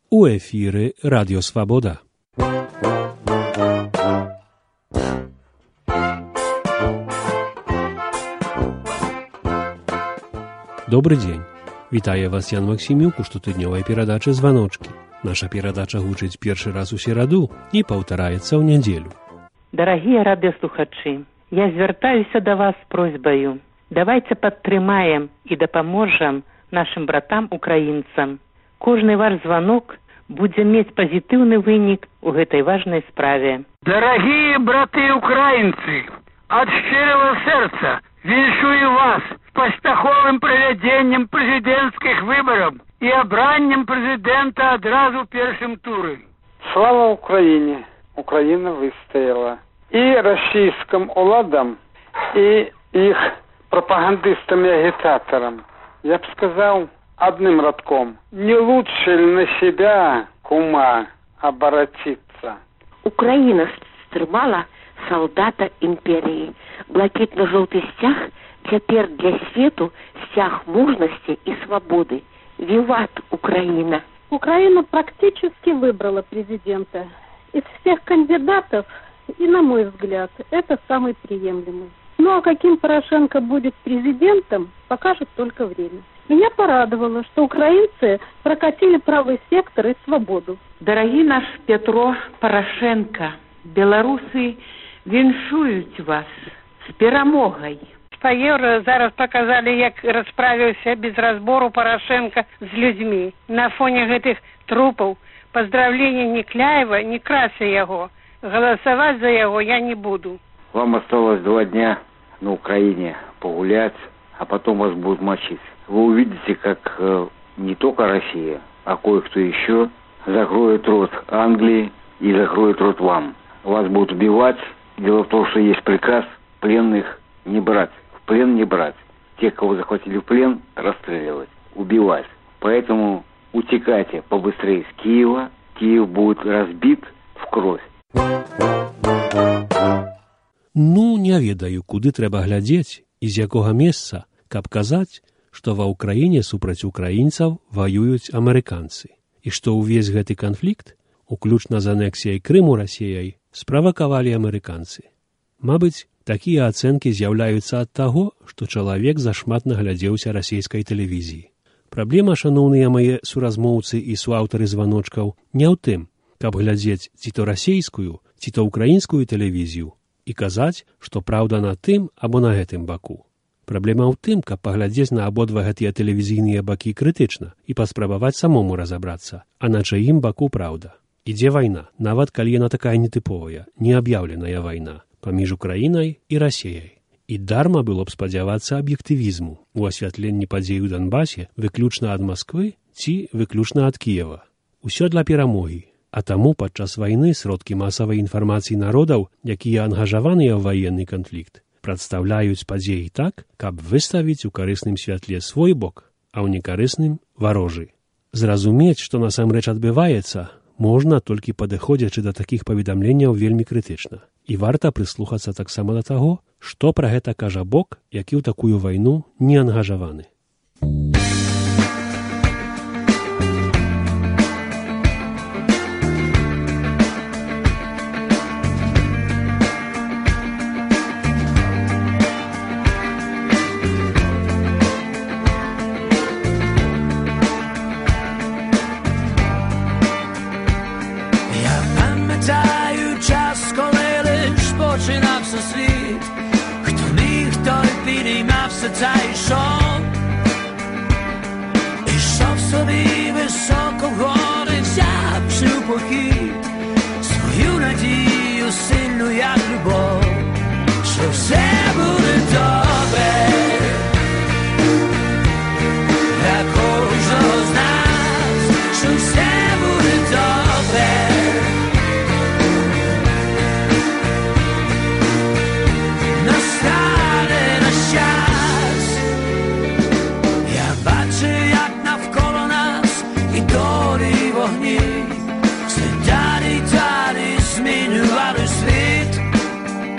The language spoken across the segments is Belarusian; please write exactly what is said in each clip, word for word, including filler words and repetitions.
У ефірі Радіо Свобода. Добрый дзень. Вітае вас Ян Максімюк у штотыднёвай перадачы «Званочкі». Наша перадача гучыць першы раз у сераду і паўтараецца ў нядзелю. Дарагія радыёслухачы, я звяртаюся да вас з просьбаю. Давайте падтрымаем і дапаможам нашим братам-украінцам. Кожны ваш званок будзе мець пазітыўны вынік у гэтай важнай справе. Дорогие браты-украинцы, от щирого сердца віншую вас с паспяховым правядзеннем президентских выборов и обраннем президента одразу в первом туре. Слава Украине! Украина выстояла. И российским уладам, и их пропагандистам и агитаторам. Я бы сказал одним радком. Не лучше ли на себя, кума, оборотиться? Украина стрымала солдата империи. Блакитно-желтый стяг теперь для свету стяг мужности и свободы. Виват, Украина! Украина практически выбрала президента. Из всех кандидатов, и на мой взгляд, это самый приемлемый. Ну а каким Порошенко будет президентом, покажет только время. Меня порадовало, что украинцы прокатили правый сектор и свободу. Дорогий наш Петро Порошенко, белорусы віншують вас з перемогой. По Євро зараз показали, як розправився без розбору Порошенко з людьми. На фоні гэтых трупов поздравления ни Кляева, ни Краса его. Голосовать за его я не буду. Вам осталось два дня на Украине погулять, а потом вас будут мочить. Вы увидите, как э, не только Россия, а кое-кто еще закроет рот Англии и закроет рот вам. Вас будут убивать. Дело в том, что есть приказ пленных не брать. В плен не брать. Тех, кого захватили в плен, расстреливать, убивать. Поэтому утекайте побыстрее с Киева. Киев будет разбит в кровь. Ну, не ведаю, куды трэба глядзець і з якога месца, каб казаць, што ва ўкраіне супраць украінцаў ваююць амерыканцы, і што ўвесь гэты канфлікт, уключна з анексіяй Крыму Расіяй, справакавалі амерыканцы. Мабыць, такія ацэнкі з'яўляюцца ад таго, што чалавек зашмат наглядзеўся расійскай тэлевізіі. Праблема, шаноўныя мае суразмоўцы і суаўтары званочкаў, не ў тым, каб глядзець ці то расійскую, ці то украінскую тэлевізію і казаць, што праўда на тым або на гэтым баку. Праблема ў тым, каб паглядзець на абодва гэтыя тэлевізійныя бакі крытычна і паспрабаваць самому разабрацца, а на чыім баку праўда. Ідзе вайна, нават калі яна такая нетыповая, неаб'яўленая вайна паміж Украінай і Расіяй. І дарма было б спадзявацца аб'ектывізму у асвятленні падзей у Донбасе выключна ад Масквы ці выключна ад Кіева. Усё для перамогі. А таму падчас вайны сродкі масавай інфармацыі народаў, якія ангажаваныя ў ваенны канфлікт, прадстаўляюць падзеі так, каб выставіць у карысным святле свой бок, а ў некарысным варожы. Зразумець, што насамрэч адбываецца, можна толькі падыходзячы да такіх паведамленняў вельмі крытычна. І варта прыслухацца таксама да таго, што пра гэта кажа бок, які ў такую вайну не ангажаваны. Zajszą i szов собі високо вгори взяв похід, свою надію сильну, як любов, що все буде добре для кожного з нас, що все буде добре. Настане наш час. Я бачу, як навколо нас і долі вогні все далі й далі змінювали світ.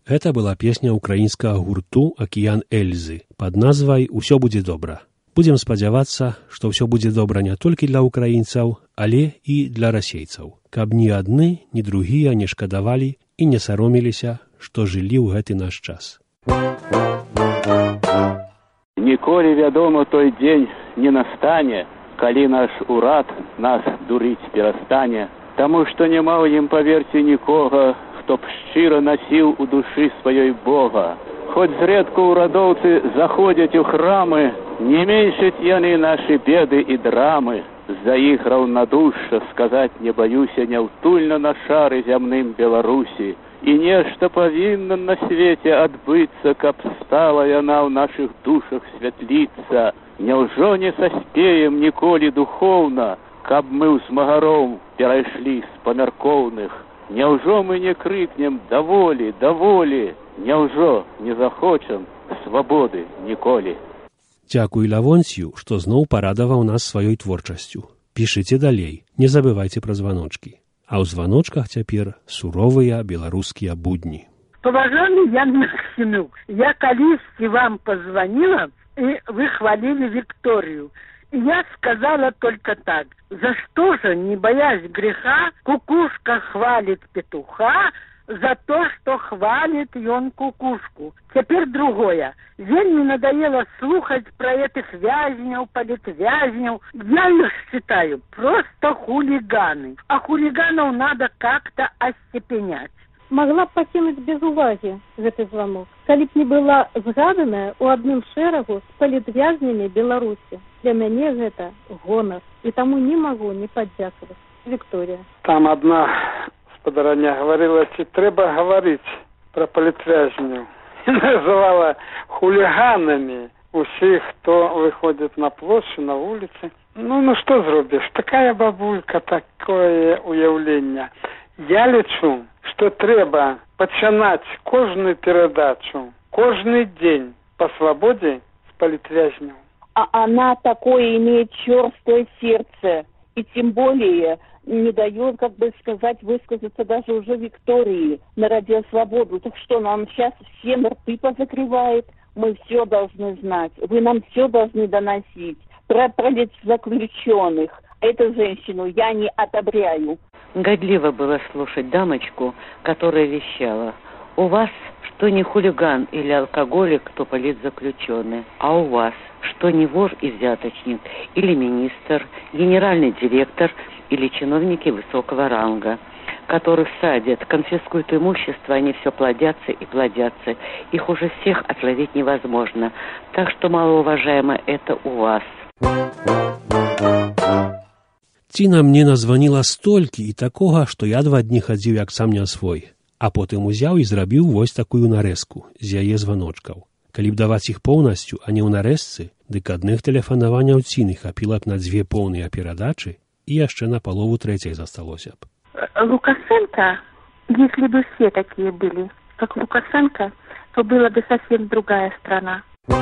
Гэта была песня украінскага гурту «Акіян Эльзы» пад назвай «Усё будзе добра». Будзем спадзявацца, што ўсё будзе добра не толькі для ўкраінцаў, але і для расейцаў, каб ні адны, ні другія не шкадавалі і не сароміліся, што жылі ў гэты наш час. Ніколі, вядома, той дзень не настане, калі наш урад нас дурыць перастане, таму што няма ў ім, паверце, нікога, хто б шчыра насіў у душы сваёй Бога. Хоць зрэдку урадоўцы заходзяць у храмы, не меншаць яны нашы беды і драмы. За іх раўнадушша сказаць не баюся няўтульна на шары зямным Беларусі. І нешта павінна на свеце адбыцца, каб стала яна ў нашых душах святліцца. Няўжо не саспеем ніколі духоўна, каб мы ў змагаром перайшлі з памяркоўных? Няўжо мы не крыкнем «даволі, даволі», няўжо не захочам свабоды ніколі? Дзякуй Лавонцію, што зноў парадаваў нас сваёй творчасцю. Пішыце далей, не забывайце пра званочкі. А ў званочках цяпер суровыя беларускія будні. Поважанный Ян Максимюк, я колись вам позвонила, и вы хвалили Викторию. И я сказала только так: за что же, не боясь греха, кукушка хвалит петуха, за то, что хвалит ён кукушку. Теперь другое. Вельми надоело слухать про этих вязняў, политвязняў. Я их считаю просто хулиганы. А хулиганов надо как-то остепенять. Могла б пакінуць без увагі гэты званок, калі б не была згаданая ў адным шэрагу з палітвязнямі Беларусі. Для мяне гэта гонар, і таму не магу не падзякаваць. Вікторія. Там одна спадарня говорила, ці трэба гаварыць пра палітвязняў. І называла хулиганами усіх, хто выходит на площадь, на улицы. Ну, ну что зробіш? Такая бабулька, такое уяўленне. Я лічу, што трэба пачынаць кожную перадачу, кожны дзень по свободе с палітвязняў. А она такое имеет черствое сердце, и тем более не дает, как бы сказать, высказаться даже уже Виктории на Радио Свободу. Так что, нам сейчас всем рты позакрывает? Мы все должны знать. Вы нам все должны доносить. Про политзаключенных. Эту женщину я не одобряю. Годливо было слушать дамочку, которая вещала: у вас что не хулиган или алкоголик, то политзаключенный, а у вас что не вор и взяточник, или министр, генеральный директор, или чиновники высокого ранга, которых садят, конфискуют имущество, они все плодятся и плодятся. Их уже всех отловить невозможно. Так что, малоуважаемо, это у вас. Ціна мне названіла столькі і такога, што я два дні хадзіў як сам не свой, а потым узяў і зрабіў вось такую нарэзку з яе званочкаў. Калі б даваць іх поўнасцю, а не ў нарэзцы, дык адных тэлефанаванняў ціны хапіла б на дзве поўныя перадачы и яшчэ на полову третьей засталося б. Лукашенко, если бы все такие были, как Лукашенко, то была бы совсем другая страна.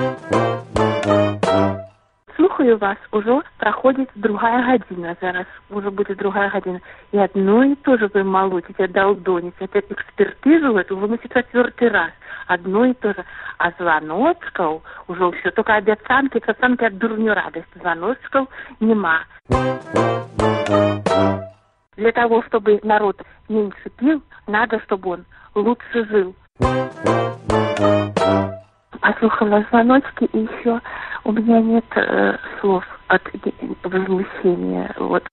Слухаю вас, уже проходит другая година зараз, уже будет другая година. И одно и то же вы молотите, долдоните, это экспертизу эту выносит четвертый раз. Одно и то же. А звоночков уже все, только обяцанки, пацанки от дурню радость. Звоночков нема. Для того, чтобы народ меньше пил, надо, чтобы он лучше жил. Послушала звоночки, и еще у меня нет э, слов от возмущения. Вот.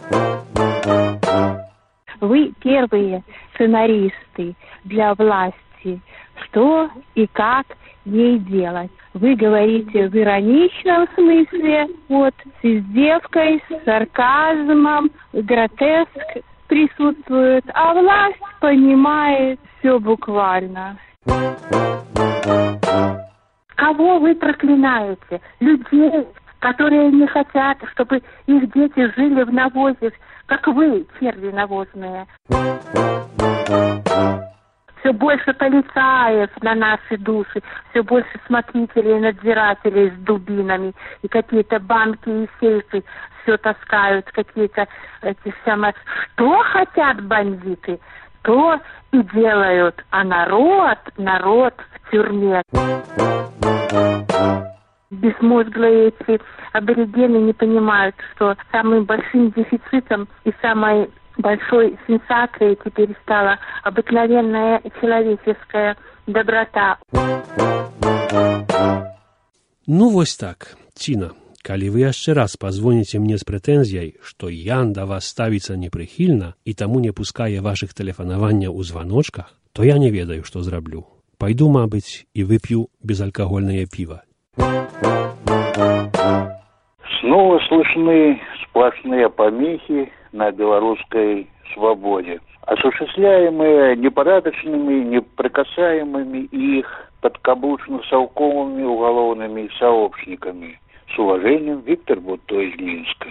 Вы первые сценаристы для власти. Что и как ей делать? Вы говорите в ироничном смысле, вот, с издевкой, с сарказмом, гротеск присутствует, а власть понимает все буквально. Кого вы проклинаете? Людей, которые не хотят, чтобы их дети жили в навозе, как вы, черви навозные. Все больше полицаев на наши души, все больше смотрителей и надзирателей с дубинами, и какие-то банки и сейфы все таскают, какие-то эти самые... Что хотят бандиты? то и делают, а народ, народ в тюрьме. Безмозглые эти аборигены не понимают, что самым большим дефицитом и самой большой сенсацией теперь стала обыкновенная человеческая доброта. Ну, вось так, Ціна, калі вы яшчэ раз пазвоніце мне з прэтэнзіяй, што Ян да вас ставіцца непрыхільна і таму не пускае вашых тэлефанаванняў у званочках, то я не ведаю, што зраблю. Пайду, мабыць, і вып'ю безалкагольнае піва. Снова слышны сплошные помехи на белорусской свободе, осуществляемые непорядочными, неприкасаемыми их подкаблучно-совковыми уголовными сообщниками. С уважением, Виктор Бутто из Минска.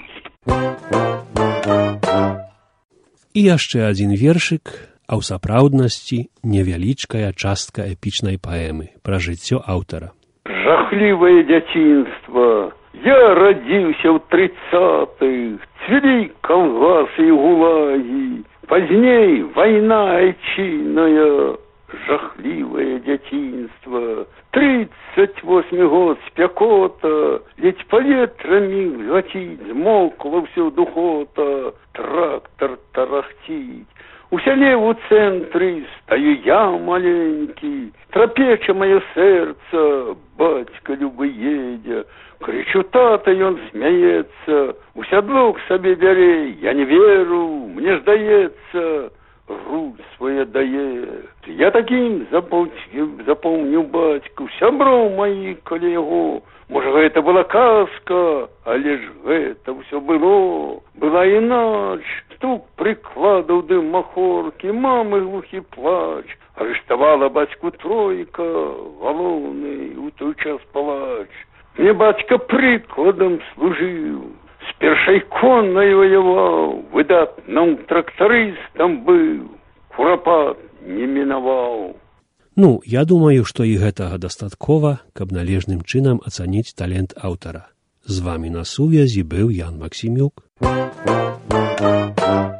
І яшчэ адзін вершык, а ў сапраўднасці невялічкая частка эпічнай паэмы пра жыццё аўтара. Жахливое дзяцінства. Я родился в тридцатых, цвели колбасы и гулаги, поздней война айчинная, жахливое дзяцінства. Тридцать восьмый год спякота, ведь поветрами глотить, змокла всё духота, трактор тарахтить. У сяле у цэнтры стаю я маленький, трапеча мое сердце, батька любы едя. Кричу, тата, ён смяецца, у сядло к сабе бярэ, я не веру, мне ж даецца, грудь свая дае. Я таким запомню батьку, сяброў мои каля яго. Можа, гэта была казка, але ж гэта ўсё было. Была і ноч, стук прыкладаў дым махоркі, мамы глухі плач. Арыштавала бацьку тройка, галоўны у той час палач. Мне бацька прыкладам служыў, з першай коннай ваяваў, выдатным трактарыстам быў, курапат не мінаваў. Ну, я думаю, што і гэтага дастаткова, каб належным чынам ацаніць талент аўтара. З вамі на сувязі быў Ян Максімюк.